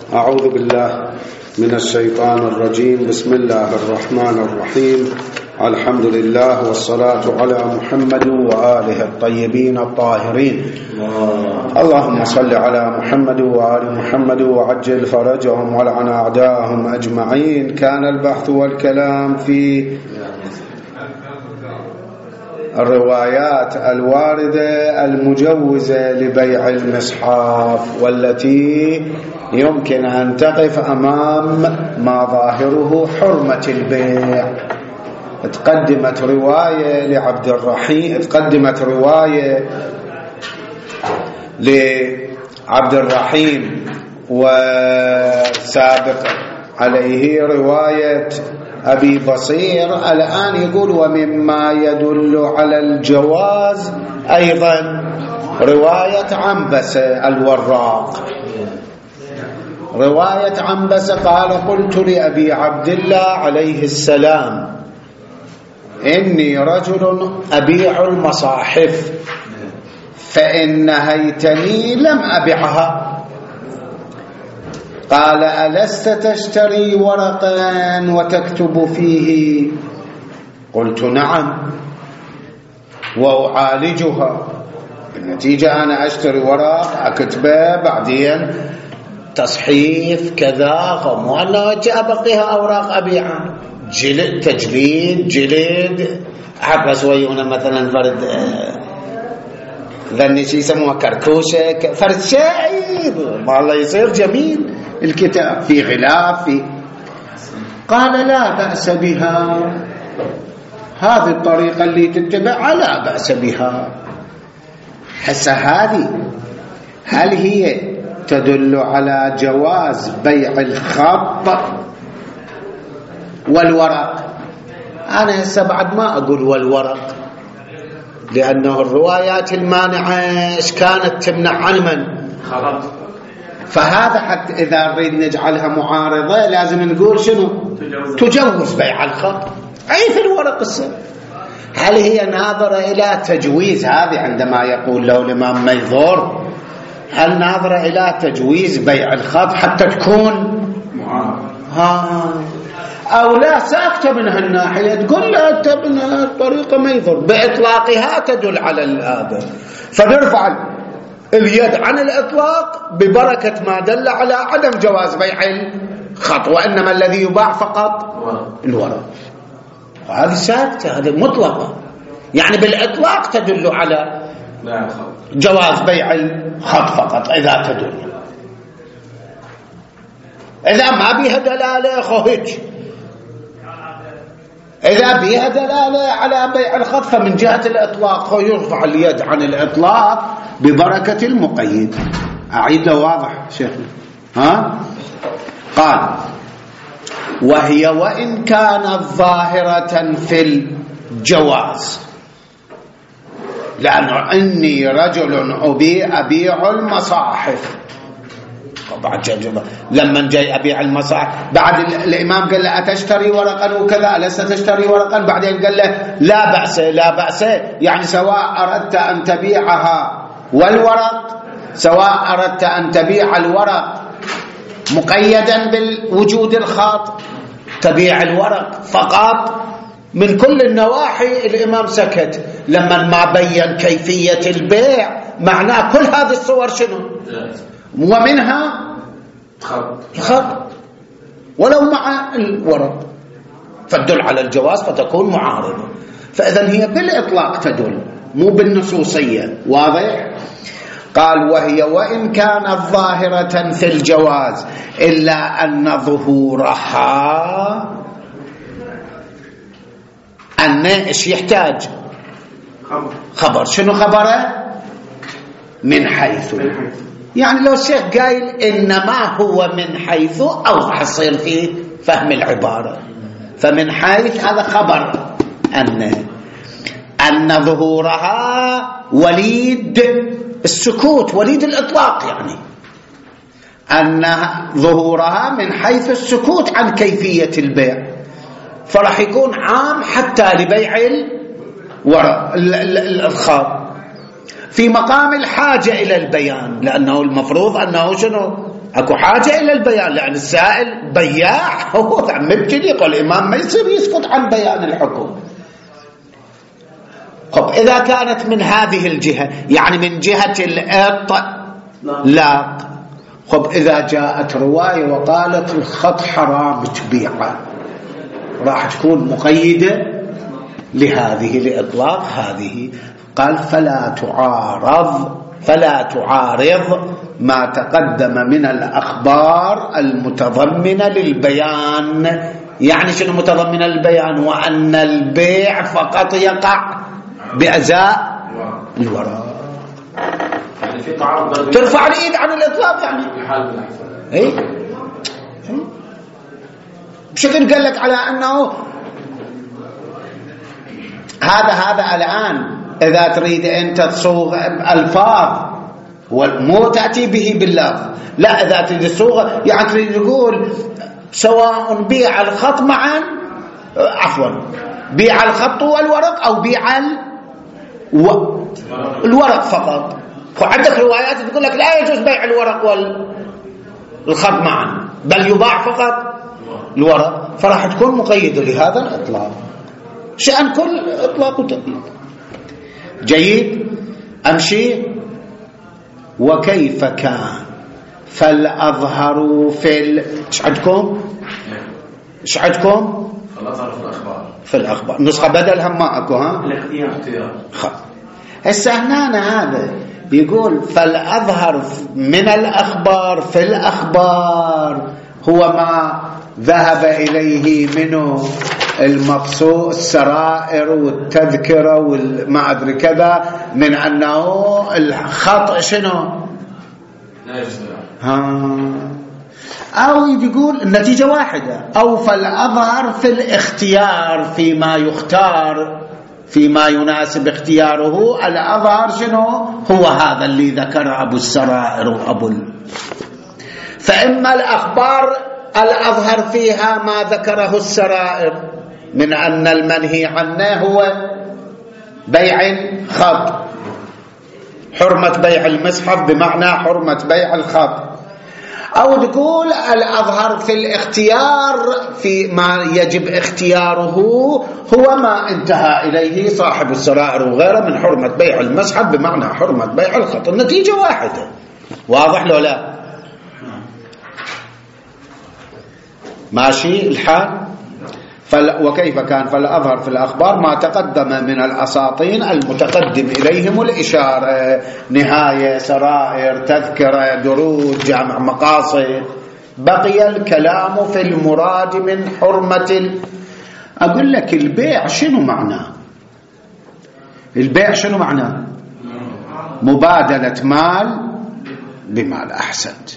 أعوذ بالله من الشيطان الرجيم. بسم الله الرحمن الرحيم. الحمد لله والصلاة على محمد وآله الطيبين الطاهرين. اللهم صل على محمد وآل محمد وعجل فرجهم ولعن أعداءهم أجمعين. كان البحث والكلام في الروايات الواردة المجوزة لبيع المصحف والتي يمكن أن تقف أمام ما ظاهره حرمة البيع. تقدمت رواية لعبد الرحيم، تقدمت رواية لعبد الرحيم وسابق عليه رواية أبي بصير. الآن يقول ومما يدل على الجواز أيضا رواية عنبسة الوراق. رواية عنبسة قال قلت لأبي عبد الله عليه السلام إني رجل أبيع المصاحف فإن نهيتني لم أبيعها. قال ألست تشتري ورقا وتكتب فيه؟ قلت نعم وأعالجها. بالنتيجة أنا أشتري ورق أكتبه بعدين تصحيف كذا وأنا أبقيها أوراق أبيعها. جلد تجليد جلد حبس ويونا مثلا فرد ذني شي يسموها كركوشة فرد شاعر والله يصير جميل الكتاب في غلاف في. قال لا بأس بها، هذه الطريقة اللي تتبع لا بأس بها. حسا هذه هل هي تدل على جواز بيع الخط والورق؟ أنا هسه بعد ما أقول والورق لأنه الروايات المانعة إيش كانت تمنع عن من؟ خلاص. فهذا حتى إذا نريد نجعلها معارضة لازم نقول شنو؟ تجوز بيع الخط. أي في الورق السن. هل هي ناظرة إلى تجويز؟ هذه عندما يقول له الإمام ميظور هل ناظرة إلى تجويز بيع الخط حتى تكون معارضة؟ أو لا ساكتة من هالناحية تقول لا تبنى الطريقة ما يضر بإطلاقها تدل على هذا، فنرفع اليد عن الإطلاق ببركة ما دل على عدم جواز بيع الخط، وإنما الذي يباع فقط الورق. وهذه ساكتة، هذه مطلقة، يعني بالإطلاق تدل على جواز بيع الخط فقط إذا تدل. إذا ما بيها دلالة خوهج، إذا بيها دلالة على بيع الخط فمن جهة الإطلاق يرفع اليد عن الإطلاق ببركة المقيد. أعيده واضح شيخنا؟ قال وهي وإن كانت ظاهرة في الجواز، لأنه إني رجل أبيع المصاحف. بعد لما جاي أبيع المصاحف بعد الإمام قال له أتشتري ورقا وكذا ألست تشتري ورقا؟ بعدين قال له لا بأس لا بأس، يعني سواء أردت أن تبيعها والورق، سواء أردت أن تبيع الورق مقيدا بالوجود الخاط تبيع الورق فقط. من كل النواحي الإمام سكت لما ما بين كيفية البيع، معناه كل هذه الصور شنو؟ ومنها الخط ولو مع الورق، فالدل على الجواز فتكون معارضة. فإذن هي بالإطلاق تدل مو بالنصوصية. واضح؟ قال وهي وإن كانت ظاهرة في الجواز إلا أن ظهورها أن إيش يحتاج؟ خبر. شنو خبره؟ من حيث. يعني لو الشيخ قايل إنما هو من حيث أوضح يصير في فهم العبارة. فمن حيث هذا خبر أن ظهورها وليد السكوت، وليد الإطلاق، يعني أن ظهورها من حيث السكوت عن كيفية البيع، فرح يكون عام حتى لبيع الخاط في مقام الحاجة إلى البيان، لأنه المفروض أنه شنو اكو حاجة الى البيان، لان السائل بياع هو مبتدئ، والامام ما يصير يسكت عن بيان الحكم. طب اذا كانت من هذه الجهة، يعني من جهة لا. طب اذا جاءت رواية وقالت الخط حرام تبيعه، راح تكون مقيدة لهذه لإطلاق هذه. قال فلا تعارض ما تقدم من الأخبار المتضمنة للبيان. يعني شنو متضمنة للبيان؟ وأن البيع فقط يقع بأزاء الوراء. يعني في تعارض، ترفع الإيد عن الإطلاق يعني. إيه؟ بشكل قال لك على أنه هذا الآن إذا تريد أنت تصوغ ألفاظ مو تأتي به باللفظ، لا، إذا تريد تصوغ يعني تريد تقول سواء بيع الخط معا، عفوا بيع الخط والورق أو بيع الورق فقط. وعندك روايات تقول لك لا يجوز بيع الورق والخط معا، بل يباع فقط الورق، فراح تكون مقيدة لهذا الإطلاق. شأن كل إطلاق وتقييد. جيد، أمشي. وكيف كان فالأظهر إيش عندكم؟ الأظهر في الأخبار نسخة بدل هم ماكو الاختيار. هسه هنا هذا بيقول فالأظهر من الأخبار في الأخبار هو ما ذهب إليه منه المقصود السرائر والتذكرة والما أدري كذا، من أنه الخطأ شنو أو يقول النتيجة واحدة، أو فالأظهر في الاختيار فيما يختار فيما يناسب اختياره. الأظهر شنو هو هذا اللي ذكر أبو السرائر وأبو فإما الأخبار الأظهر فيها ما ذكره السرائر من أن المنهي عنه هو بيع خط، حرمة بيع المصحف بمعنى حرمة بيع الخط، أو تقول الأظهر في الاختيار في ما يجب اختياره هو ما انتهى إليه صاحب السرائر وغيره من حرمة بيع المصحف بمعنى حرمة بيع الخط. النتيجة واحدة. واضح لو لا؟ ماشي الحال. وكيف كان فالأظهر في الأخبار ما تقدم من الأساطين المتقدم إليهم الإشارة، نهاية، سرائر، تذكرة، دروج، جامع مقاصد. بقي الكلام في المراد من حرمة أقول لك البيع شنو معناه؟ البيع شنو معناه؟ مبادلة مال بمال. أحسنت.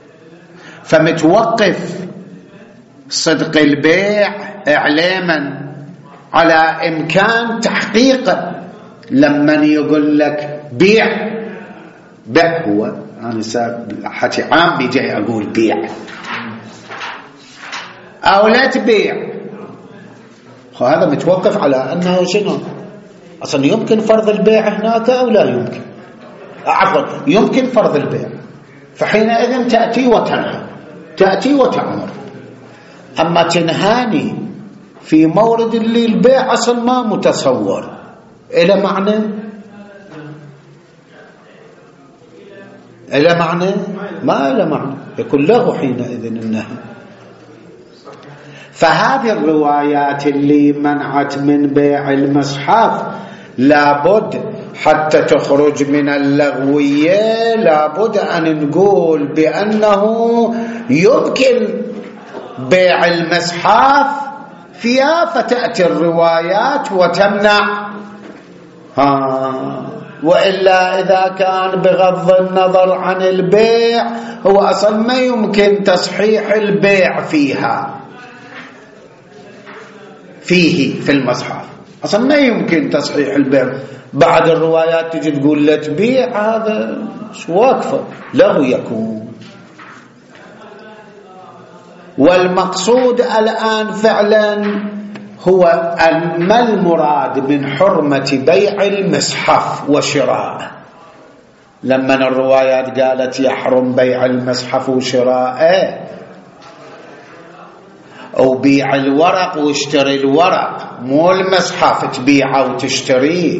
فمتوقف صدق البيع إعلاما على إمكان تحقيقه. لما يقول لك بيع هو أنا حتى عام بيجي أقول بيع أو لا تبيع، هذا متوقف على أنه شنو أصلا يمكن فرض البيع هناك أو لا يمكن، عفوا يمكن فرض البيع، فحينئذ تأتي وتنهى، تأتي وتأمر. أما تنهاني في مورد اللي البيع أصلا ما متصور إلى معنى، إلى معنى ما إلى معنى، يكون له حينئذ النهي. فهذه الروايات اللي منعت من بيع المصحف لابد حتى تخرج من اللغوية، لابد أن نقول بأنه يمكن بيع المصحف فيها، فتأتي الروايات وتمنع. وإلا إذا كان بغض النظر عن البيع هو أصلا ما يمكن تصحيح البيع فيها في المصحف، أصلا ما يمكن تصحيح البيع. بعد الروايات تجي تقول لا تبيع، هذا واقفة لغو يكون. والمقصود الآن فعلا هو أن ما المراد من حرمة بيع المصحف وشراءه، لما الروايات قالت يحرم بيع المصحف وشراءه أو بيع الورق واشتري الورق، مو المصحف تبيعه وتشتريه.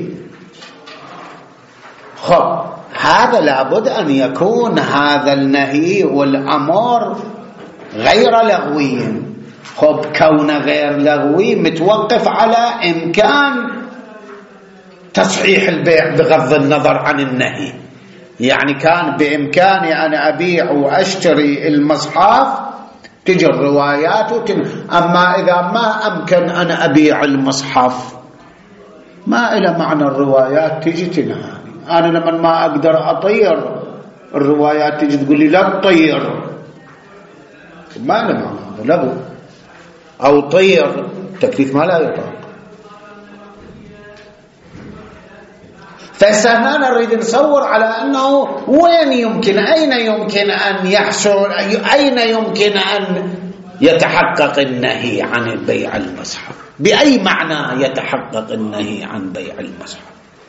خب هذا لابد أن يكون هذا النهي والأمر غير لغوي. خب كونه غير لغوي متوقف على إمكان تصحيح البيع بغض النظر عن النهي. يعني كان بإمكاني أنا أبيع وأشتري المصحف تجي الروايات أما إذا ما أمكن أنا أبيع المصحف ما إلى معنى الروايات تجي تنهاني. أنا لما ما أقدر أطير الروايات تجي تقول لي لا تطير، ما إلى معنى هذا لغو. أو طير تكليف ما لا يطاق. فهنا نريد نصور على أنه وين يمكن، أين يمكن أن يحصل، أين يمكن أن يتحقق النهي عن بيع المصحف، بأي معنى يتحقق النهي عن بيع المصحف.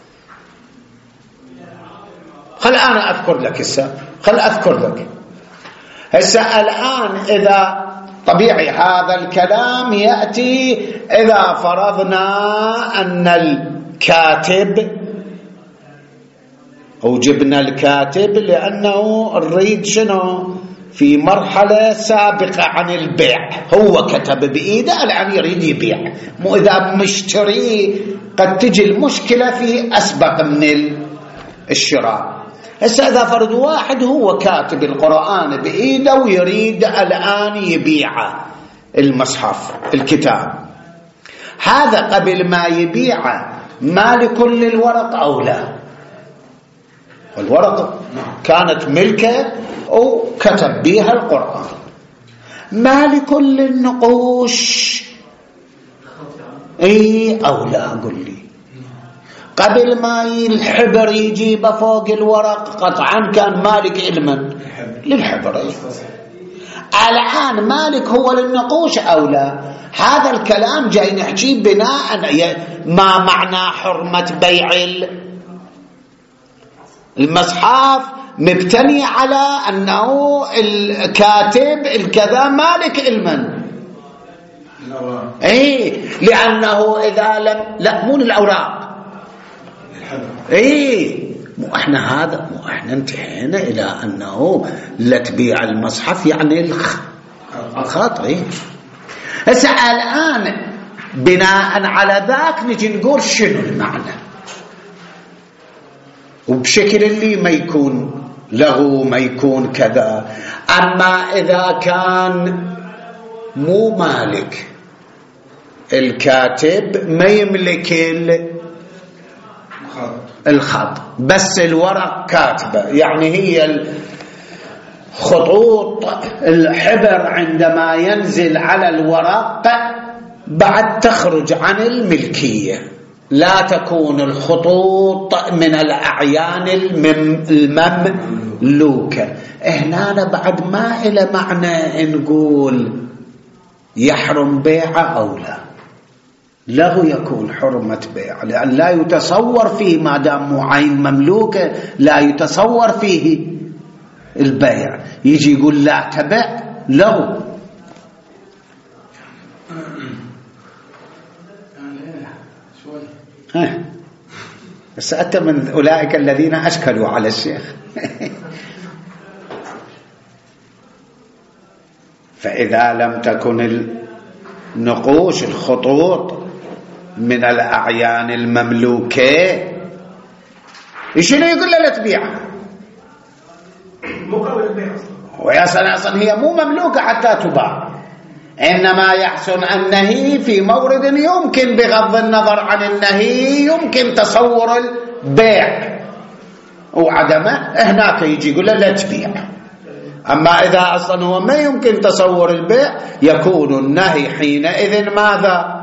خل أنا أذكر لك خل أذكر لك الآن. إذا طبيعي هذا الكلام يأتي إذا فرضنا أن الكاتب أو جبنا الكاتب لأنه نريد شنو في مرحلة سابقة عن البيع، هو كتب بإيده الآن يريد يبيع، مو إذا مشتري قد تجي المشكلة في أسبق من الشراء. إذا فرض واحد هو كاتب القرآن بإيده ويريد الآن يبيع المصحف الكتاب، هذا قبل ما يبيع مالك للورق أو لا؟ والورقة كانت ملكه أو كتب بها القرآن. مالك للنقوش أو لا؟ قل لي. قبل ما الحبر يجيب فوق الورق قطعا كان مالك علما للحبر. الآن مالك هو للنقوش أو لا؟ هذا الكلام جاي نحكي بناء ما معنى حرمة بيع المصحف مبتني على أنه الكاتب الكذا مالك علما. لأنه إذا لم لا مو الأوراق مو احنا انتهينا إلى أنه لا تبيع المصحف يعني الخط. هسه الآن بناء على ذاك نجي نقول شنو المعنى، وبشكل اللي ما يكون لغو ما يكون كذا. أما إذا كان مو مالك الكاتب ما يملك الخط بس الورق كاتبه، يعني هي الخطوط الحبر عندما ينزل على الورق بعد تخرج عن الملكية، لا تكون الخطوط من الأعيان المملوكة. هنا بعد ما إلى معنى نقول يحرم بيعه أو لا، له يكون حرمة بيع، لأن لا يتصور فيه ما دام مو عين مملوكة لا يتصور فيه البيع. يجي يقول لا تبع له. بس أنت من أولئك الذين أشكلوا على الشيخ. فإذا لم تكن النقوش الخطوط من الأعيان المملوكة شنو يقول له لا تبيعها؟ أصلا هي مو مملوكة حتى تباع، إنما يحسن النهي في مورد يمكن بغض النظر عن النهي يمكن تصور البيع وعدمه، هناك يجي يقول له لا تبيع. أما إذا أصلا هو ما يمكن تصور البيع يكون النهي حينئذ ماذا؟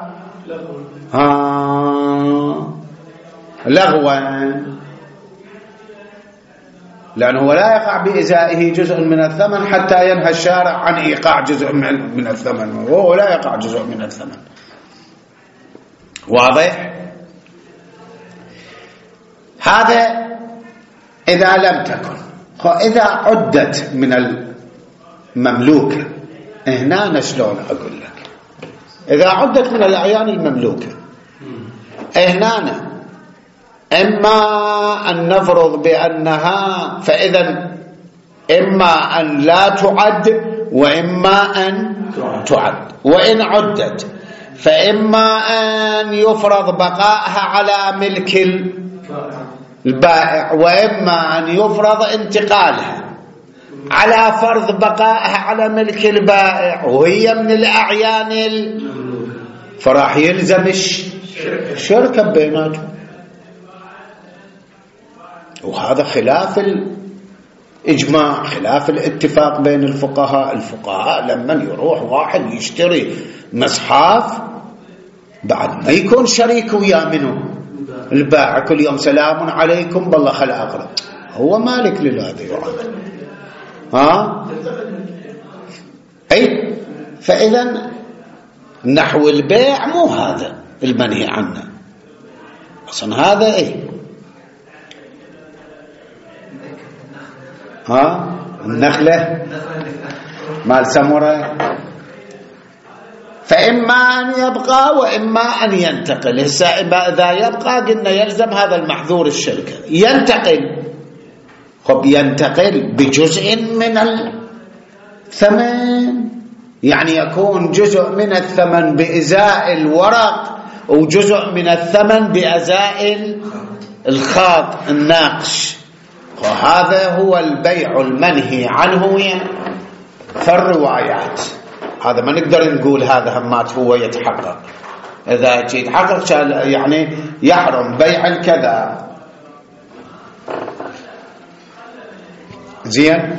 لغوا، لأنه لا يقع بإزائه جزء من الثمن حتى ينهى الشارع عن إيقاع جزء من الثمن، وهو لا يقع جزء من الثمن. واضح؟ هذا إذا لم تكن، إذا عدت من المملوكة، هنا شلون أقول لك؟ إذا عدت من الأعيان المملوكة هنا إما أن نفرض بأنها، فإذا إما أن لا تعد وإما أن تعد. وإن عدت فإما أن يفرض بقائها على ملك البائع وإما أن يفرض انتقالها. على فرض بقائها على ملك البائع وهي من الأعيان فراح يلزم الشركة بيناتهم، وهذا خلاف الإجماع، خلاف الاتفاق بين الفقهاء لما يروح واحد يشتري مصحف بعد ما يكون شريك وياه منه البائع، كل يوم سلام عليكم بالله خل أقرأ، هو مالك لهذا يعامل. أي فإذا نحو البيع مو هذا المنهي عنه أصلا، هذا النخلة مال سمرة، فإما أن يبقى وإما أن ينتقل. إذا يبقى قلنا يلزم هذا المحظور الشركة. ينتقل، ينتقل بجزء من الثمن، يعني يكون جزء من الثمن بإزاء الورق وجزء من الثمن بإزاء الخاط الناقش، وهذا هو البيع المنهي عنه في الروايات. هذا ما نقدر نقول هذا همات هو يتحقق، إذا يتحقق يعني يحرم بيع الكذا. زين،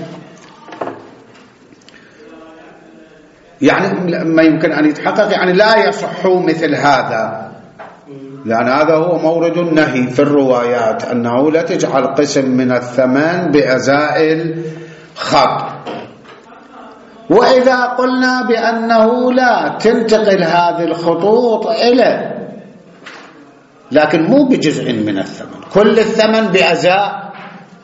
يعني ما يمكن أن يتحقق، يعني لا يصح مثل هذا، لأن هذا هو مورد النهي في الروايات، أنه لا تجعل قسم من الثمن بأزاء الخط. وإذا قلنا بأنه لا تنتقل هذه الخطوط إلى، لكن مو بجزء من الثمن، كل الثمن بأزاء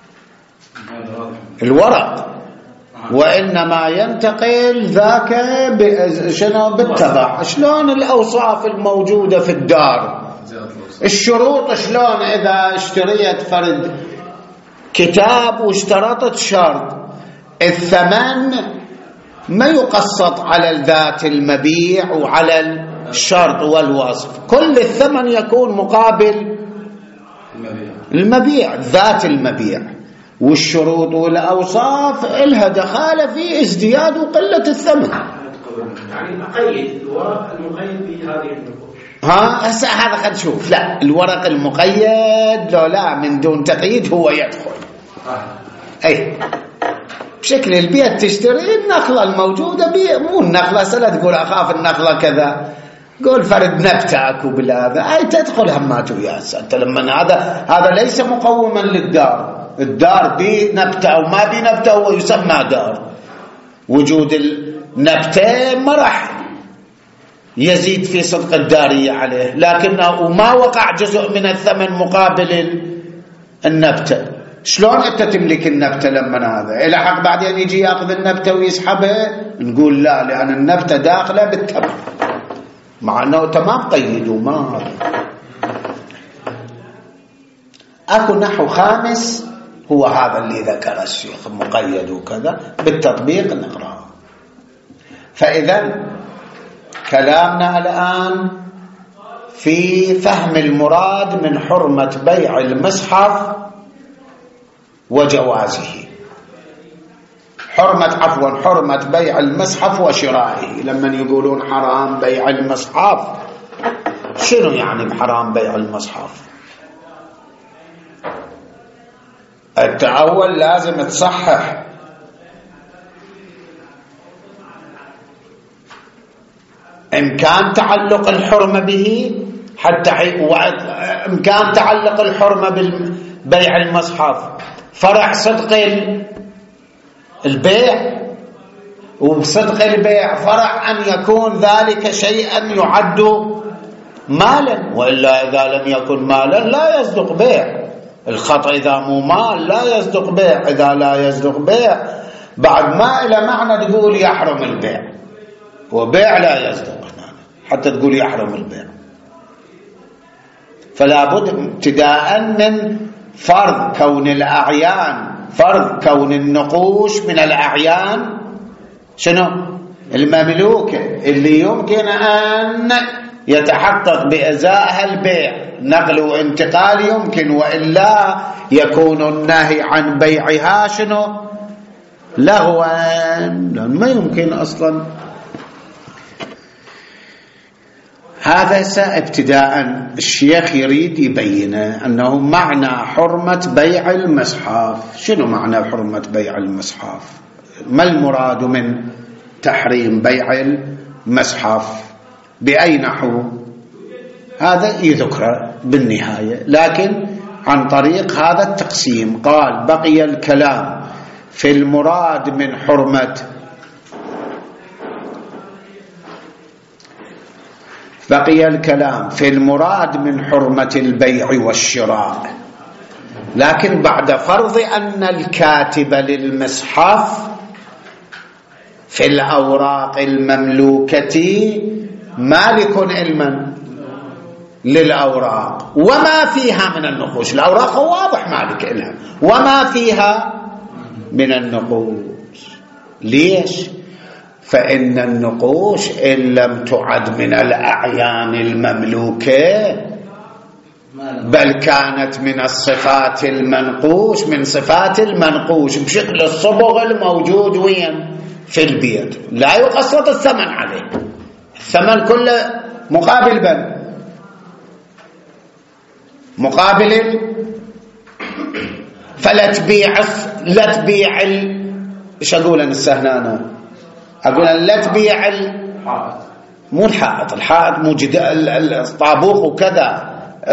الورق، وإنما ينتقل ذاك شنو بالتبع. شلون الأوصاف الموجودة في الدار، الشروط، شلون إذا اشتريت فرد كتاب واشترطت شرط، الثمن ما يقسط على الذات المبيع وعلى الشرط والوصف، كل الثمن يكون مقابل المبيع، ذات المبيع، والشروط والأوصاف إلها دخالة في ازدياد وقلة الثمن. يعني مقيد، الورق المقيد بهذه النقوش. هذا خد شوف، لا الورق المقيد لا من دون تقييد هو يدخل. أي بشكل البيت تشتري النخلة الموجودة مو النخلة سلا تقول أخاف النخلة كذا، قول فرد نبتة أكو بالهذا، أي تدخل همات وياس. أنت لما هذا ليس مقوما للدار، الدار بنبتة أو ما بنبتة هو يسمى دار. وجود النبتة ما راح يزيد في صدق الدارية عليه، لكنه ما وقع جزء من الثمن مقابل النبتة. شلون أنت تملك النبتة لما هذا إلى حق بعدين يجي يأخذ النبتة ويسحبها؟ نقول لا، لأن النبتة داخلة بالتبع، مع أنه تمام قيدوا ما. أكو نحو خامس هو هذا اللي ذكر الشيخ، مقيد وكذا بالتطبيق نقرأه. فإذا كلامنا الآن في فهم المراد من حرمة بيع المصحف وجوازه، حرمة بيع المصحف وشرائه. لما يقولون حرام بيع المصحف، شنو يعني بحرام بيع المصحف؟ التأول لازم تصحح إمكان تعلق الحرمة به، حتى إمكان تعلق الحرمة ببيع المصحف فرع صدق البيع، وبصدق البيع فرع أن يكون ذلك شيئا يعد مالا، وإلا إذا لم يكن مالا لا يصدق بيع. الخط إذا مو مال لا يصدق بيع، إذا لا يصدق بيع بعد ما إلى معنى تقول يحرم البيع، وبيع لا يصدق حتى تقول يحرم البيع. فلا بد ابتداء من فرض كون الأعيان، فرض كون النقوش من الأعيان شنو؟ المملوكة اللي يمكن أن يتحقق بإزائها البيع، نقل وانتقال يمكن، وإلا يكون النهي عن بيعها شنو؟ لهوا، ما يمكن أصلا. هذا ابتداء الشيخ يريد يبين أنه معنى حرمة بيع المصحف. شنو معنى حرمة بيع المصحف؟ ما المراد من تحريم بيع المصحف؟ بأي نحو؟ هذا يذكر بالنهاية، لكن عن طريق هذا التقسيم. قال بقي الكلام في المراد من حرمة حرمة البيع والشراء، لكن بعد فرض أن الكاتب للمصحف في الأوراق المملوكة مالك علما للأوراق وما فيها من النقوش. الأوراق واضح مالك لها وما فيها من النقوش. ليش؟ فإن النقوش إن لم تعد من الأعيان المملوكة بل كانت من الصفات المنقوش، من صفات المنقوش بشكل الصبغ الموجود وين؟ في البيت، لا يقسط الثمن عليه، الثمن كله مقابل بل مقابل فلا تبيع ايش اقول انا السهنانه؟ اقول لا تبيع مو الحائط مو الطابوق وكذا،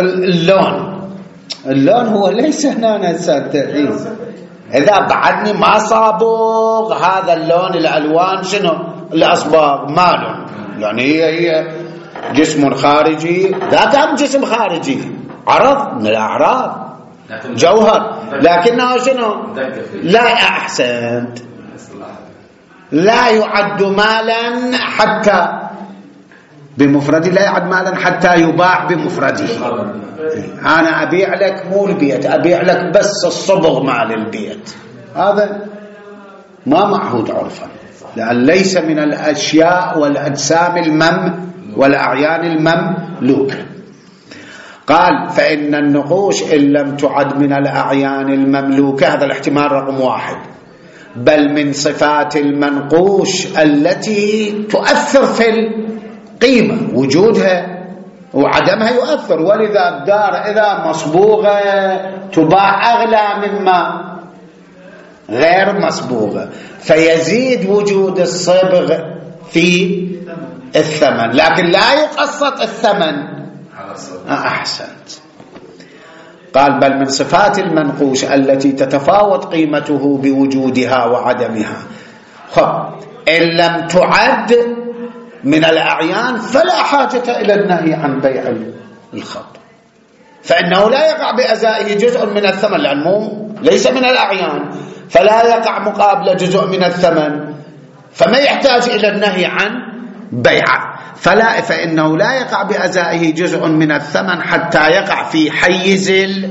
اللون هو ليس هنا التأثير. اذا بعدني ما صابغ هذا اللون، الالوان شنو؟ الاصباغ مالهم، يعني هي جسم خارجي، ذاك جسم خارجي، عرض من الاعراض، جوهر، لكنه شنو؟ لا احسنت، لا يعد مالا حتى بمفرده، لا يعد مالا حتى يباع بمفرده. أنا أبيع لك مو البيت، أبيع لك بس الصبغ مال البيت، هذا ما معهود عرفا، لأن ليس من الأشياء والأجسام والأعيان المملوكة. قال فإن النقوش إن لم تعد من الأعيان المملوكة، هذا الاحتمال رقم 1، بل من صفات المنقوش التي تؤثر في القيمة، وجودها وعدمها يؤثر، ولذا الدار إذا مصبوغة تباع أغلى مما غير مصبوغة، فيزيد وجود الصبغ في الثمن، لكن لا يقسط الثمن. أحسنت. قال بل من صفات المنقوش التي تتفاوت قيمته بوجودها وعدمها. إن لم تعد من الأعيان فلا حاجة إلى النهي عن بيع الخط، فإنه لا يقع بأزائه جزء من الثمن، لأنه ليس من الأعيان، فلا يقع مقابل جزء من الثمن، فما يحتاج إلى النهي عن بيعه. فإنه لا يقع بأزائه جزء من الثمن حتى يقع في حيز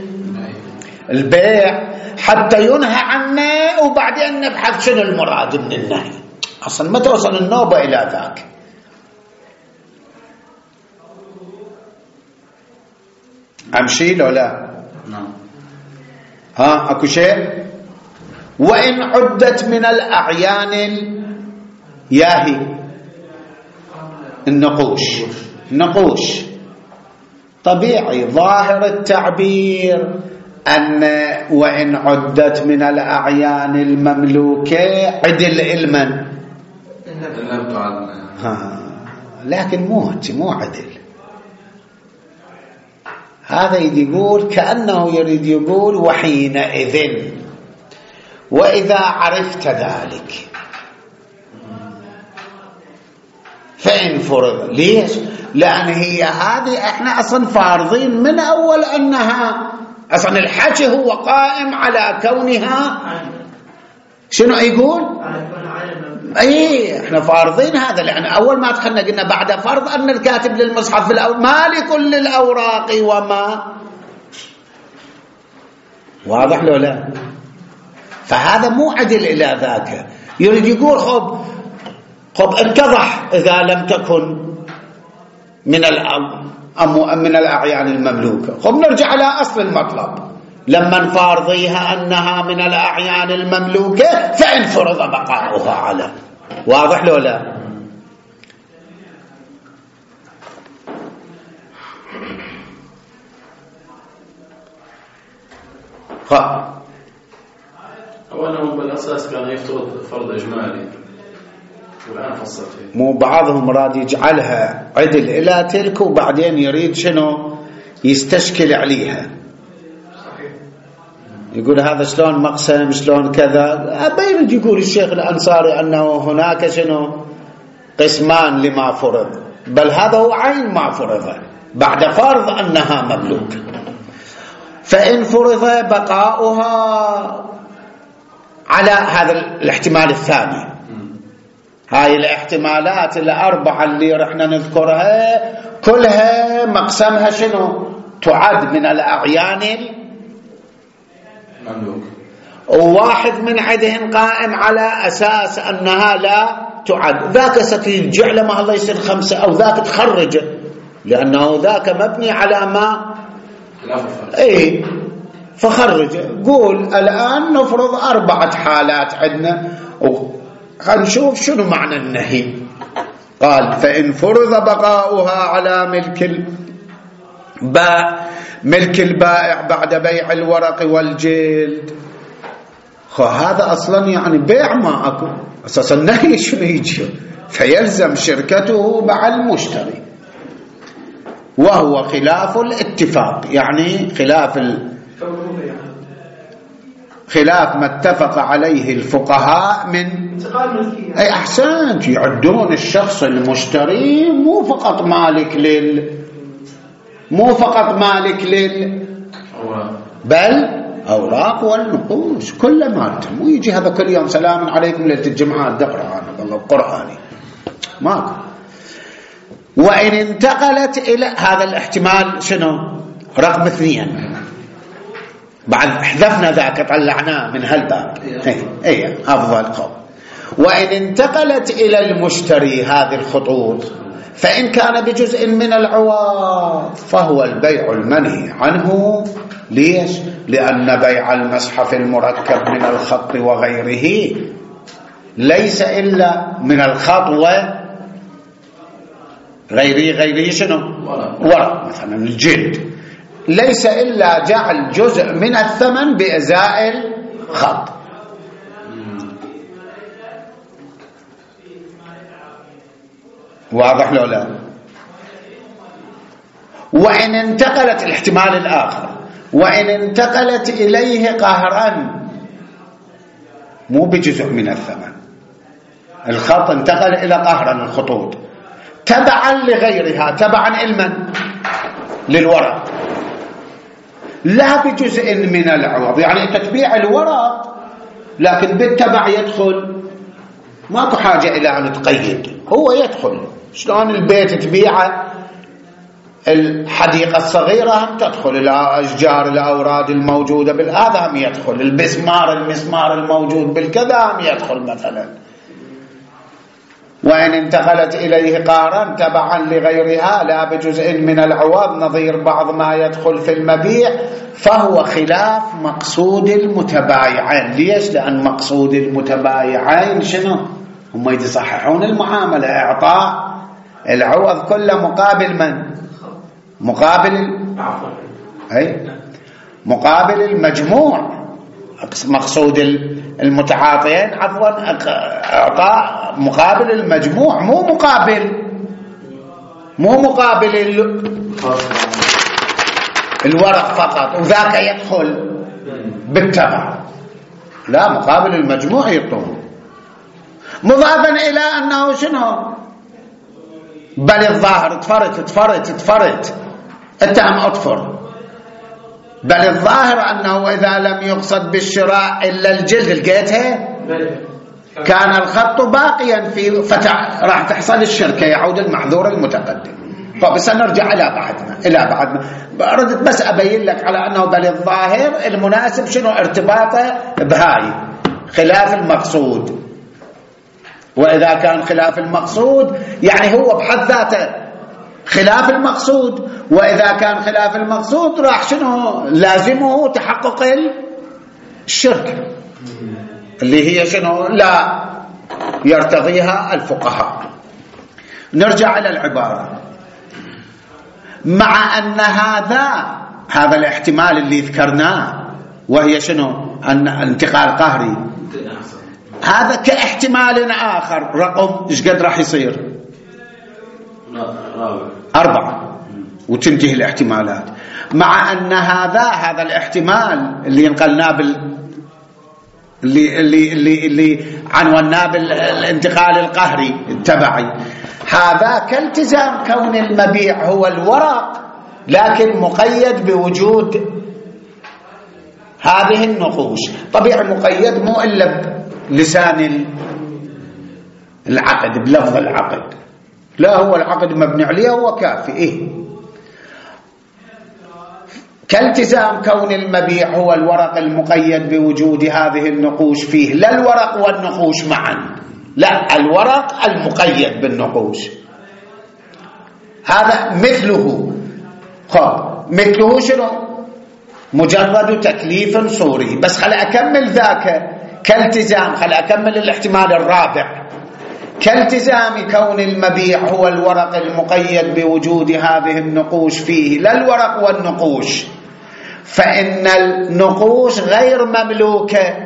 البيع حتى ينهى عنه، وبعدين نبحث شنو المراد من النهي. أصلا ما توصل النوبة إلى ذاك. أمشي لو لا؟ نعم. أكو شيء. وإن عدت من الأعيان ياهي النقوش طبيعي ظاهر التعبير أن وإن عدت من الأعيان المملوكة عدل علما، لكن مو عدل. هذا يقول كأنه يريد يقول وحينئذ وإذا عرفت ذلك فإن فرض. ليش؟ لأن هي هذه احنا أصلا فارضين من أول أنها أصلا الحكي هو قائم على كونها شنو يقول؟ احنا فارضين هذا، لأن أول ما دخلنا قلنا بعد فرض أن الكاتب للمصحف ما لكل الأوراق وما، واضح له لا؟ فهذا مو عدل إلى ذاك، يريد يقول خب اتضح إذا لم تكن من الأعيان المملوكة. خب نرجع على أصل المطلب، لما نفارضيها أنها من الأعيان المملوكة فإن فرض بقاؤها على، واضح له لا؟ أولا بالأساس كان يفترض فرض إجمالي والآن فصلت فيه. مو بعضهم راد يجعلها عدل إلى تلك وبعدين يريد شنو يستشكل عليها، يقول هذا شلون مقسم شلون كذا. أبين يقول الشيخ الأنصاري أنه هناك شنو قسمان لما فرض، بل هذا هو عين ما فرض بعد فرض أنها مملوكة. فإن فرض بقاؤها على هذا الاحتمال الثاني، هاي الاحتمالات الأربعة اللي رحنا نذكرها كلها مقسمها شنو تعد من الأعيان مملوك، وواحد من عدهن قائم على أساس أنها لا تعد، ذاك سترجع لما الله يصير 5 أو ذاك تخرجه، لأنه ذاك مبني على ما فخرج. قول الآن نفرض 4 حالات عندنا هنشوف شنو معنى النهي. قال فإن فرض بقاؤها على ملك البائع بعد بيع الورق والجلد، هذا أصلا يعني بيع ما أكو أساسا، النهي شنو يجي؟ فيلزم شركته مع المشتري، وهو خلاف الاتفاق، يعني خلاف ما اتفق عليه الفقهاء من أي أحسنت، يعدون الشخص المشتري مو فقط مالك بل أوراق والنقوش كل مالته، مو يجي هذا كل يوم سلام عليكم ليلة الجمعة الدقرة عنك الله القرآني ماكو. وإن انتقلت إلى هذا الاحتمال شنو رقم 2، بعد حذفنا ذاك طلعناه من هالباب، أفضل قول. وإن انتقلت إلى المشتري هذه الخطوط فإن كان بجزء من العوض فهو البيع المنهي عنه. ليش؟ لأن بيع المصحف المركب من الخط وغيره ليس إلا من الخط غيره شنو؟ ورق مثلا الجلد، ليس إلا جعل جزء من الثمن بإزاء الخط. واضح لو لا؟ وإن انتقلت الاحتمال الآخر، وإن انتقلت إليه قهرا، مو بجزء من الثمن، الخط انتقل إلى قهرا الخطوط تبعا لغيرها، تبعا لمن؟ للورق، لا بجزء من العوض. يعني انت تبيع الورق لكن بالتبع يدخل، ماكو حاجة إلى أن تقيد، هو يدخل. شلون البيت تبيعه، الحديقة الصغيرة هم تدخل، الأشجار الأوراد الموجودة هذا هم يدخل، المسمار الموجود بالكذا هم يدخل مثلا. وإن انتقلت إليه قارا تبعا لغيرها لا بجزء من العوض نظير بعض ما يدخل في المبيع فهو خلاف مقصود المتبايعين. ليش؟ لأن مقصود المتبايعين شنو؟ هم يتصححون المعاملة، إعطاء العوض كله مقابل من؟ مقابل المجموع. مقصود المتعاطيين عفوا اعطاء مقابل المجموع، مو مقابل الورق فقط وذاك يدخل بالتبع، لا مقابل المجموع يعطون. مضافا الى انه شنو؟ بل الظاهر تفرت التهم اطفر بل الظاهر أنه إذا لم يقصد بالشراء إلا الجلد لقيتها كان الخط باقيا في راح تحصل الشركة، يعود المحظور المتقدم. فبس نرجع إلى بعدنا أردت بس أبين لك على أنه بل الظاهر المناسب شنو ارتباطه بهاي خلاف المقصود. وإذا كان خلاف المقصود يعني هو بحد ذاته خلاف المقصود، وإذا كان خلاف المقصود راح شنو لازمه تحقق الشركة اللي هي شنو لا يرتضيها الفقهاء. نرجع إلى العبارة. مع أن هذا الاحتمال اللي ذكرناه وهي شنو أن انتقال قهري، هذا كاحتمال آخر رقم إيش قد راح يصير 4 وتنتهي الاحتمالات. مع أن هذا الاحتمال اللي نقلناه اللي عنوناه بالانتقال القهري التبعي، هذا كالتزام كون المبيع هو الورق لكن مقيد بوجود هذه النقوش. طبيعي مقيد مو إلا بلسان العقد بلفظ العقد، لا هو العقد مبني عليه هو كافي. كالتزام كون المبيع هو الورق المقيد بوجود هذه النقوش فيه، لا الورق والنقوش معا، لا الورق المقيد بالنقوش. هذا مثله مثله شنو مجرد تكليف صوري. بس خلي أكمل ذاك كالتزام، خلي أكمل الاحتمال الرابع. كالتزام كون المبيع هو الورق المقيد بوجود هذه النقوش فيه، لا الورق والنقوش، فإن النقوش غير مملوكة،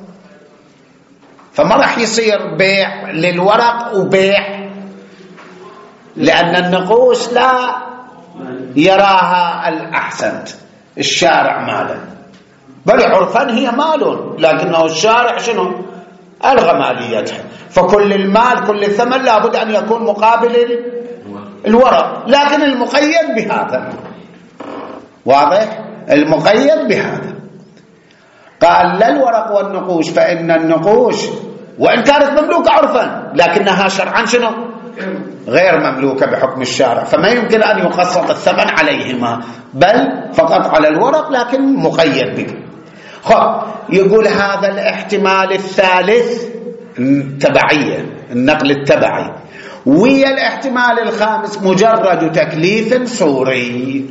فما راح يصير بيع للورق وبيع، لأن النقوش لا يراها الأحسن الشارع مالا، بل عرفا هي مال، لكنه الشارع شنو ألغى ماليتها. فكل المال كل الثمن لابد أن يكون مقابل الورق، لكن المقيد بهذا واضح، المقيد بهذا. قال لا الورق والنقوش، فإن النقوش وإن كانت مملوكة عرفا لكنها شرعا شنو غير مملوكة بحكم الشارع، فما يمكن أن يقسط الثمن عليهما، بل فقط على الورق لكن مقيد به. يقول هذا الاحتمال الثالث تبعية النقل التبعي، ويا الاحتمال الخامس مجرد تكليف صوري.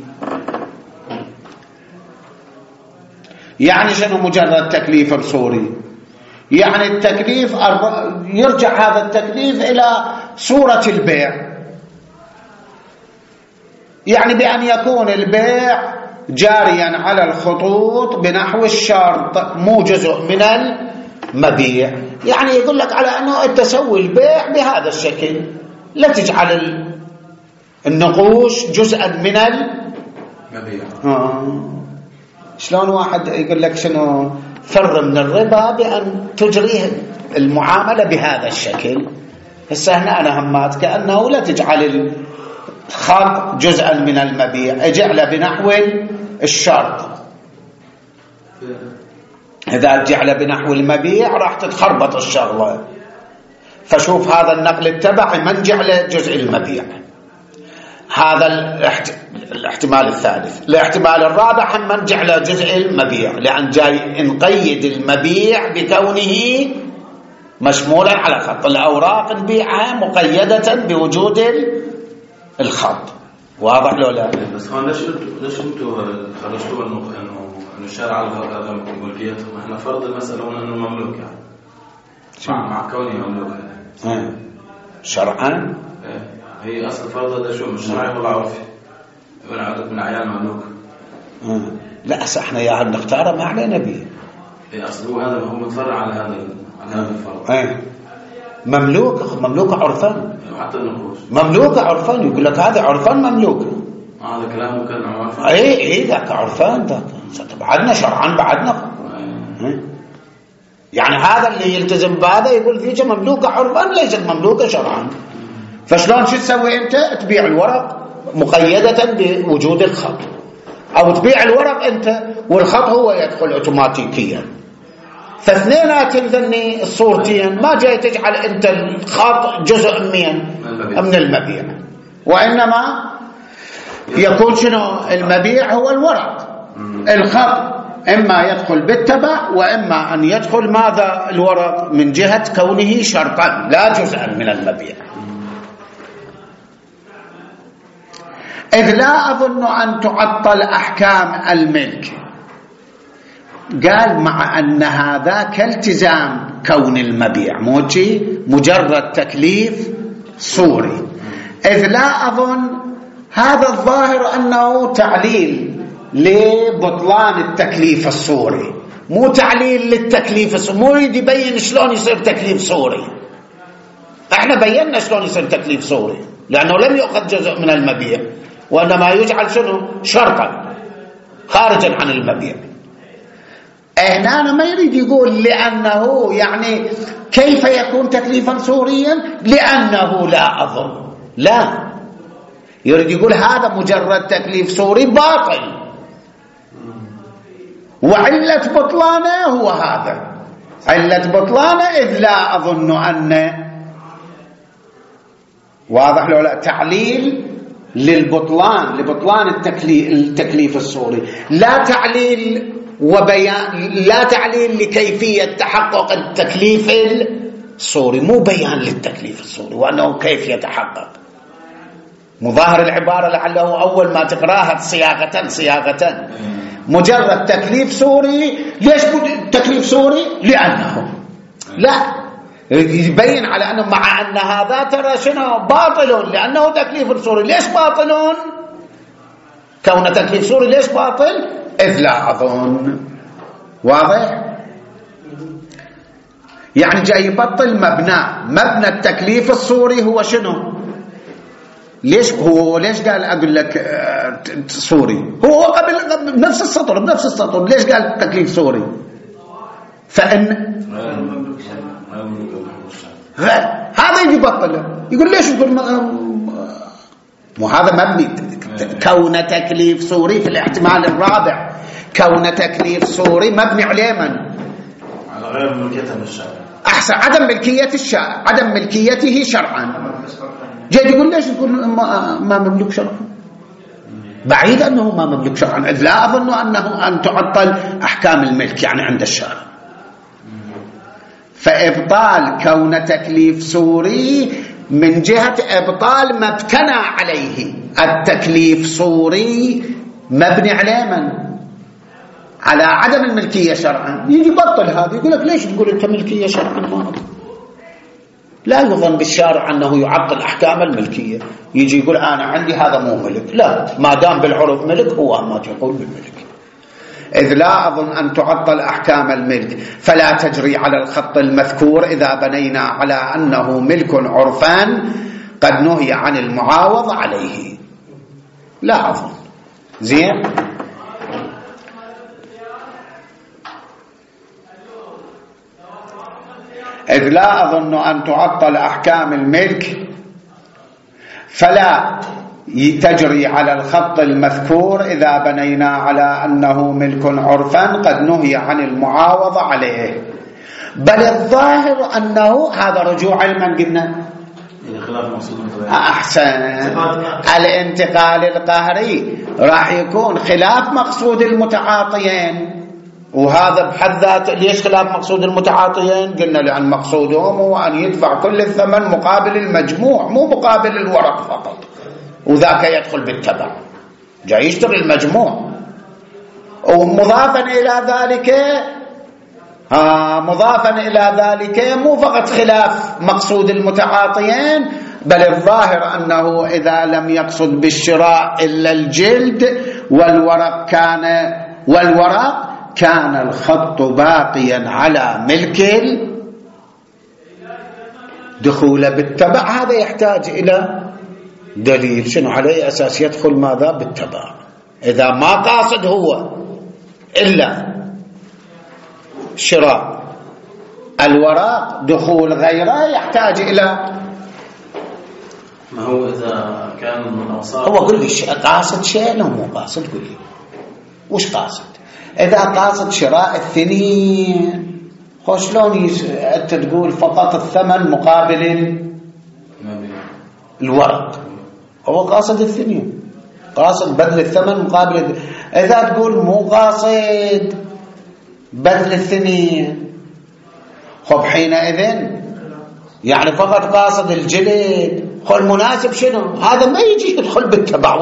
يعني شنو مجرد تكليف صوري؟ يعني التكليف يرجع هذا التكليف إلى صورة البيع، يعني بأن يكون البيع جاريا على الخطوط بنحو الشرط مو جزء من المبيع. يعني يقول لك على أنه تسوي البيع بهذا الشكل، لا تجعل النقوش جزءا من المبيع. شلون واحد يقول لك شنو فر من الربا بأن تجريه المعاملة بهذا الشكل. هسه هنا أنا همات كأنه لا تجعل الخط جزءا من المبيع، اجعله بنحو الشرط. إذا جعل بنحو المبيع راح تتخربط الشغلة. فشوف هذا النقل التبعي من جعل جزء المبيع. هذا الاحتمال الثالث. الاحتمال الرابع من جعل جزء المبيع، لأن جاي نقيد المبيع بكونه مشمولا على خط الأوراق، نبيعها مقيدة بوجود الخط. واضح لو لا؟ بس هون ليش انتوا خرجتوا انه الشارع على ملكيته؟ احنا فرض المسألة انه مملوك، يعني مع كونه مملوك شرعا. هي اصل فرض هذا شو مش شرعي ولا عرفي، ولا عدد من اعيان مملوك. لا احنا يا نختاره ما علينا به. اصل هذا هو متفرع على هذا الفرض. مملوكة عرفان، حتى النقوش مملوكة عرفان. يقول لك هذا عرفان مملوكة. هذا كلامه كان عرفان. اي ذاك عرفان، ذاك بعدنا شرعا بعدنا. يعني هذا اللي يلتزم بهذا يقول ذيك مملوكة عرفان ليست مملوكة شرعا. فشلون شو تسوي انت؟ تبيع الورق مقيدة بوجود الخط. أو تبيع الورق أنت والخط هو يدخل أوتوماتيكيا. فاثنينات ذني الصورتين ما جاي تجعل أنت الخط جزء من المبيع، وإنما يكون شنو المبيع هو الورق. الخط إما يدخل بالتبع وإما أن يدخل ماذا الورق من جهة كونه شرطا لا جزءا من المبيع. إذ لا أظن أن تعطل أحكام الملك. قال مع أن هذا كالتزام كون المبيع موجي مجرد تكليف صوري. إذ لا أظن هذا الظاهر أنه تعليل لبطلان التكليف الصوري، مو تعليل للتكليف الصوري. مو يريد يبين شلون يصير تكليف صوري. احنا بينا شلون يصير تكليف صوري لأنه لم يؤخذ جزء من المبيع، وإنما يجعل شنو شرطا خارجا عن المبيع. هنا ما يريد يقول لأنه يعني كيف يكون تكليفا صوريا لأنه لا أظن، لا، يريد يقول هذا مجرد تكليف صوري باطل، وعلة بطلانه هو هذا. علة بطلانه إذ لا أظن أن واضح له لا تعليل لبطلان التكليف الصوري، لا تعليل وبيان، لا تعليل لكيفية تحقق التكليف الصوري، مو بيان للتكليف الصوري وأنه كيف يتحقق. مظاهر العبارة لعله أول ما تقراها صياغة مجرد تكليف صوري. ليش تكليف صوري؟ لأنه لا يبين على أنه مع أن هذا ترى شنو باطل لأنه تكليف صوري. ليش باطل؟ كون تكليف صوري ليش باطل؟ إذ لا أظن. واضح؟ يعني جاي يبطل مبنى التكليف الصوري هو شنو؟ ليش قال أقول لك صوري؟ هو قبل بنفس السطر ليش قال تكليف صوري؟ فإن هذا يجي يبطله. يقول ليش؟ يقول مو هذا مبني كون تكليف صوري في الاحتمال الرابع. كون تكليف صوري مبني عليه من؟ على غير ملكيته الشرع. أحسن، عدم ملكيته شرعا. جاي يقول ليش؟ يقول ما مملك شرعا. بعيد أنه ما مملك شرعا، إذ لا أظن أن تعطل أحكام الملك يعني عند الشارع. فإبطال كون تكليف صوري من جهة إبطال ما ابتنى عليه التكليف صوري مبني عليه من؟ على عدم الملكية شرعا. يجي بطل هذا يقول لك ليش تقول أنت ملكية شرعا؟ ما لا يظن بالشارع أنه يعطل أحكام الملكية. يجي يقول أنا عندي هذا مو ملك، لا، ما دام بالعرف ملك هو ما يقول بالملك. إذ لا أظن أن تعطل أحكام الملك فلا تجري على الخط المذكور إذا بنينا على أنه ملك عرفان قد نهي عن المعاوض عليه. لا أظن. زين؟ إذ لا أظن أن تعطل أحكام الملك فلا تجري على الخط المذكور إذا بنينا على أنه ملك عرفا قد نهي عن المعاوضة عليه. بل الظاهر أنه هذا رجوع علما قلنا أحسن الانتقال القهري راح يكون خلاف مقصود المتعاطيين. وهذا بحد ذاته ليش خلاف مقصود المتعاطيين؟ قلنا لأن مقصودهم هو أن يدفع كل الثمن مقابل المجموع مو مقابل الورق فقط، وذاك يدخل بالتبع جاي يشتري المجموع. ومضافا إلى ذلك مو فقط خلاف مقصود المتعاطيين، بل الظاهر أنه إذا لم يقصد بالشراء إلا الجلد والورق كان الخط باقيا على ملك دخول بالتبع. هذا يحتاج إلى دليل شنو على أساس يدخل ماذا بالتبع. إذا ما قاصد هو إلا شراء الورق دخول غيره يحتاج إلى ما هو إذا كان من أوصاف. هو قل لي قاصد شيء لو مو قاصد قل لي. وش قاصد؟ إذا قاصد شراء الثنين شلون أنت تقول فقط الثمن مقابل الورق؟ هو قاصد الثنين، قاصد بذل الثمن مقابل. إذا تقول مو قاصد بذل الثنين حينئذ يعني فقط قاصد الجلد، المناسب شنو؟ هذا ما يجي يدخل بالتبع،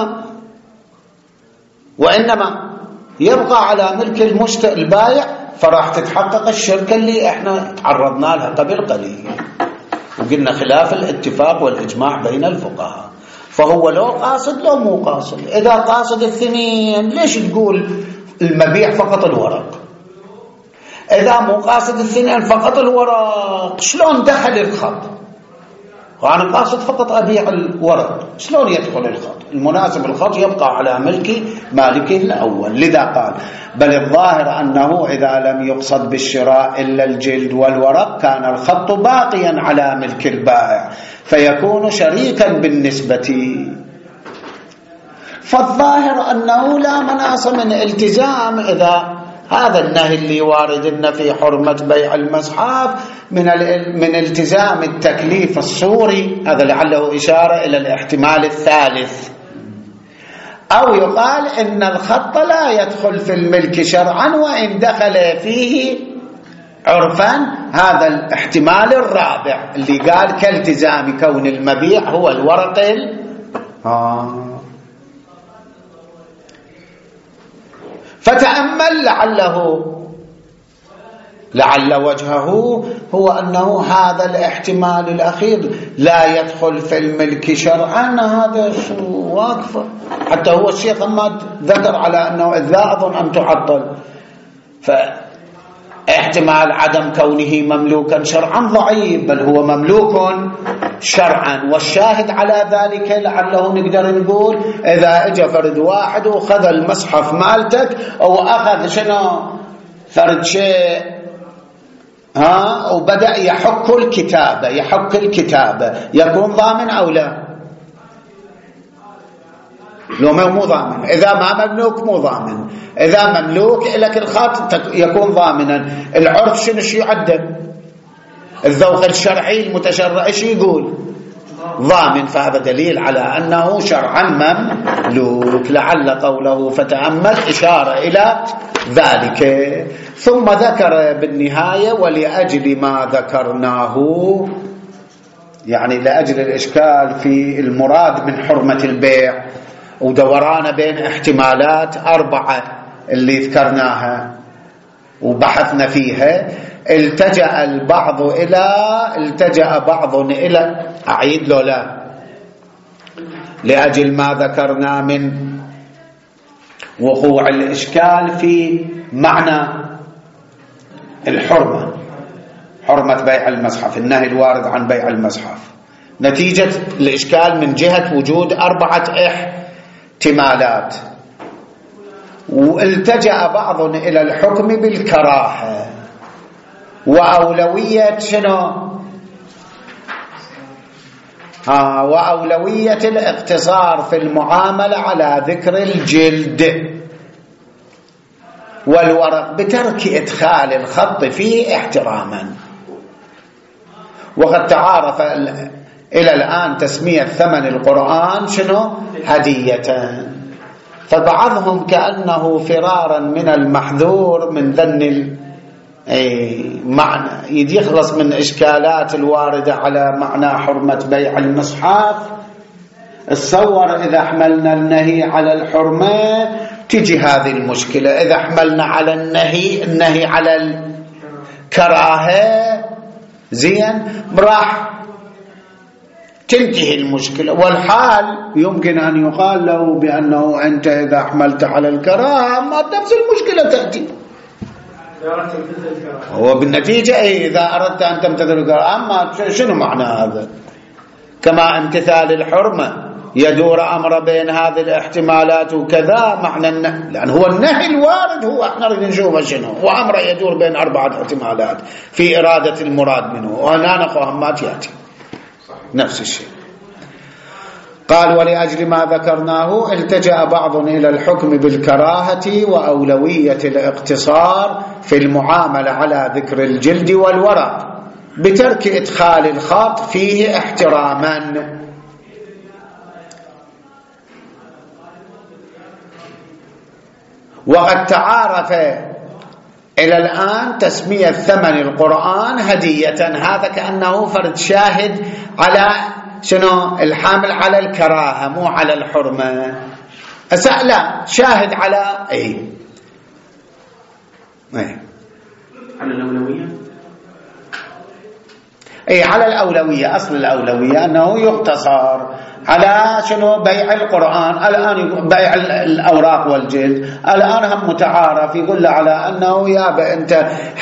وإنما يبقى على ملك البائع، فراح تتحقق الشركة اللي احنا تعرضنا لها قبل قليل وقلنا خلاف الاتفاق والإجماع بين الفقهاء. فهو لو قاصد لو مو قاصد. إذا قاصد الثنين ليش تقول المبيع فقط الورق؟ إذا مو قاصد الثنين فقط الورق شلون دخل الخط؟ وأنا قاصد فقط أبيع الورق، شلون يدخل الخط؟ المناسب الخط يبقى على مالكه الأول. لذا قال بل الظاهر أنه إذا لم يقصد بالشراء إلا الجلد والورق كان الخط باقيا على ملك البائع فيكون شريكا بالنسبة. فالظاهر أنه لا مناص من التزام إذا هذا النهي اللي واردنا في حرمة بيع المصحف من التزام التكليف الصوري، هذا لعله إشارة إلى الاحتمال الثالث. أو يقال إن الخط لا يدخل في الملك شرعا وإن دخل فيه عرفا، هذا الاحتمال الرابع اللي قال كالتزام كون المبيع هو الورق فتأمل لعل وجهه هو أنه هذا الاحتمال الأخير لا يدخل في الملك شرعا، هذا واقفة. حتى هو الشيخ أما ذكر على أنه إذ لا أظن أن تعطل، فاحتمال عدم كونه مملوكا شرعا ضعيف، بل هو مملوك شرعا. والشاهد على ذلك لعله نقدر نقول إذا اجى فرد واحد وخذ المصحف مالتك أو أخذ فرد شيء وبدأ يحك الكتابة يكون ضامن أو لا؟ لو مو ضامن. إذا ما مملوك مو ضامن. إذا مملوك لك الخط يكون ضامنا. العرف شنو يعدل؟ الذوق الشرعي المتشرع ايش يقول؟ ضامن. فهذا دليل على أنه شرعا مملوك. لعل قوله فتأمل إشارة إلى ذلك. ثم ذكر بالنهاية ولأجل ما ذكرناه، يعني لأجل الإشكال في المراد من حرمة البيع ودوران بين احتمالات 4 اللي ذكرناها وبحثنا فيها، التجأ بعض إلى أعيد له لا لأجل ما ذكرنا من وقوع الإشكال في معنى حرمة بيع المصحف، النهي الوارد عن بيع المصحف، نتيجة الإشكال من جهة وجود 4 احتمالات. والتجأ بعض إلى الحكم بالكراهة وأولوية وأولوية الاقتصار في المعاملة على ذكر الجلد والورق بترك إدخال الخط فيه احتراما. وقد تعارف إلى الآن تسمية ثمن القرآن هدية، فبعضهم كأنه فرارا من المحذور من ذن معنى يخلص من إشكالات الواردة على معنى حرمة بيع المصحف. تصور إذا حملنا النهي على الحرمة تجي هذه المشكلة، إذا حملنا على النهي على الكراهة زين راح تنتهي المشكلة. والحال يمكن أن يقال له بأنه أنت إذا حملت على الكراهة ما نفس المشكلة تأتي. هو بالنتيجة إذا أردت أن تمتثل الكراهة، أما شنو معنى هذا؟ كما امتثال الحرمة يدور أمر بين هذه الاحتمالات وكذا معنى لأن هو النهي الوارد هو احنا نشوفه شنو، وأمر يدور بين 4 احتمالات في إرادة المراد منه، وهنا نقوهم ما يأتي نفس الشيء. قال ولأجل ما ذكرناه التجأ بعض إلى الحكم بالكراهة وأولوية الاقتصار في المعاملة على ذكر الجلد والورق بترك إدخال الخط فيه احتراما. وقد تعارف إلى الآن تسمية ثمن القرآن هدية، هذا كأنه فرد شاهد على شنو الحامل على الكراهة مو على الحرمة. لا، شاهد على على الأولوية. على الأولوية. أصل الأولوية أنه يقتصر على شنو بيع القرآن. الآن بيع الأوراق والجلد الآن هم متعارف، يقول له على أنه يا أنت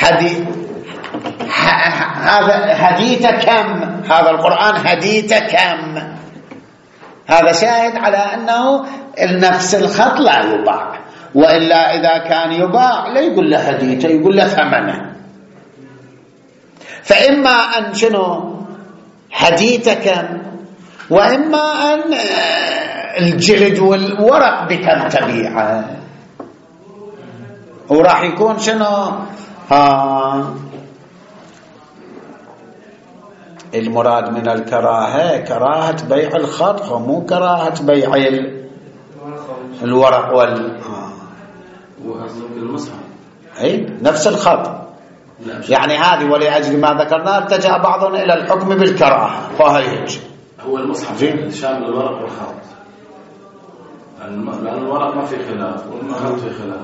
هذا هديت كم، هذا القرآن هديت كم. هذا شاهد على أنه نفس الخط لا يباع، وإلا إذا كان يباع لا يقول له هديته، يقول له ثمنه. فإما أن شنو هديت كم، وإما أن الجلد والورق بكم تبيعه، وراح يكون شنو المراد من الكراهة كراهة بيع الخط ومو كراهة بيع الورق المصحف. نفس الخط. يعني هذه ولأجل ما ذكرنا ارتجع بعض إلى الحكم بالكراهة، فهيج هو المصحف شامل الورق والخط، لأن الورق ما في خلاف والخط في خلاف.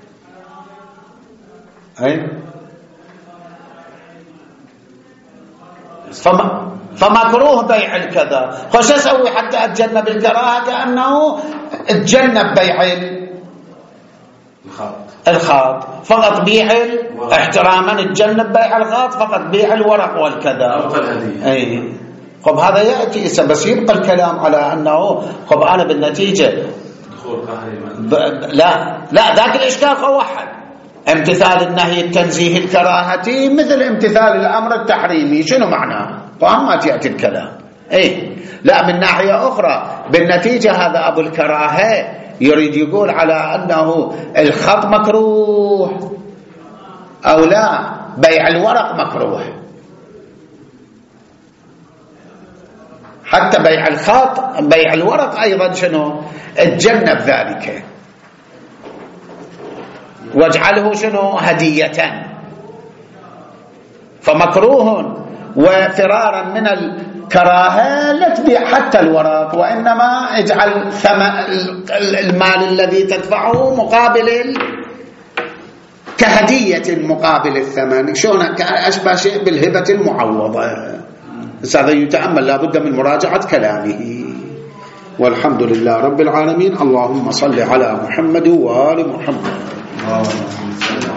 فمكروه بيع الكذا، خش أسوي حتى أتجنب الكراهة؟ كأنه اتجنب بيع الخط، فقط بيع احتراما اتجنب بيع الخط، فقط بيع الورق والكذا. خب هذا يأتي بس يبقى الكلام على أنه خب أنا بالنتيجة لا ذاك الإشكال فوحد. امتثال النهي التنزيه الكراهتي مثل امتثال الأمر التحريمي، شنو معناه؟ وهم تأتي الكلام. لا، من ناحية أخرى بالنتيجة هذا أبو الكراهة يريد يقول على أنه الخط مكروه أو لا، بيع الورق مكروه، حتى بيع الخط بيع الورق أيضا شنو اتجنب ذلك واجعله شنو هدية. فمكروه وفرارا من الكراهة لا تبيع حتى الورق، وإنما اجعل المال الذي تدفعه مقابل كهدية مقابل الثمن، شلون أشبه شيء بالهبة المعوضة. هذا يتأمل، لابد من مراجعة كلامه. والحمد لله رب العالمين. اللهم صل على محمد وآل محمد.